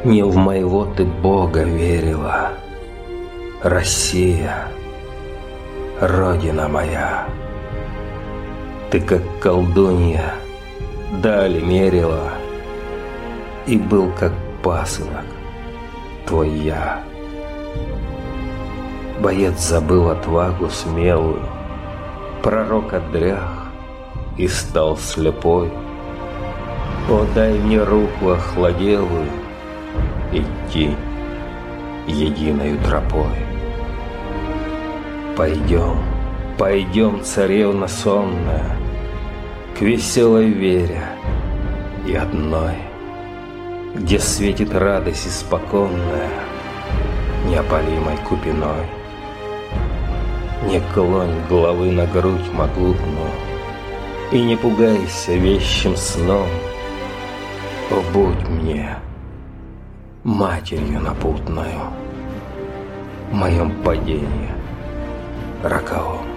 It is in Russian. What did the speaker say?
Не в моего ты Бога верила, Россия, Родина моя. Ты, как колдунья, дали мерила, и был, как пасынок, твой я. Боец забыл отвагу смелую, пророк отрях и стал слепой. О, дай мне руку охладелую идти единою тропой. Пойдем, пойдем, царевна сонная, к веселой вере и одной, где светит радость испоконная неопалимой купиной. Не клонь головы на грудь могутную и не пугайся вещим сном. О, будь мне матерью напутною в моем падении роковом.